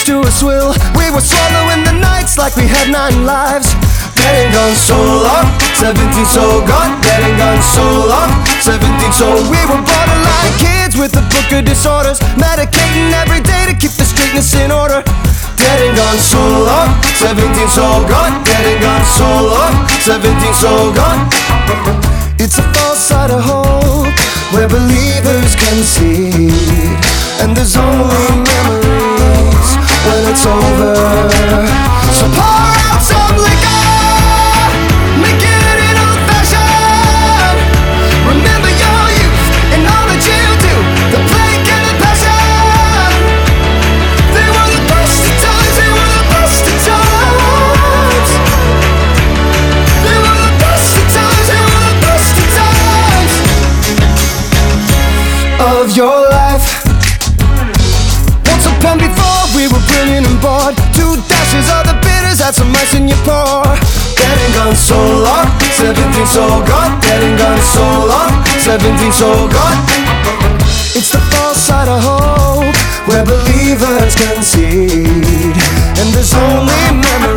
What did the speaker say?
much to us will. We were swallowing the nights like we had 9 lives. Dead and gone so long, 17 so gone. Dead and gone so long, 17 so. We were borderline kids with a book of disorders, medicating every day to keep the straightness in order. Dead and gone so long, 17 so gone. Dead and gone so long, 17 so gone. It's a false side of hope where believers concede, and there's only memories when it's over. So pour out some liquor, make it an old fashioned. Remember your youth and all that you do, the plague and the passion. They were the best of times, they were the best of times. They were the best of times, they were the best of times of your life. Once upon before we were brilliant and bored, 2 dashes of the bitters, add some ice in your pour. Dead and gone so long, 17 so gone. Dead and gone so long, 17 so gone. It's the false side of hope where believers concede, and there's only memories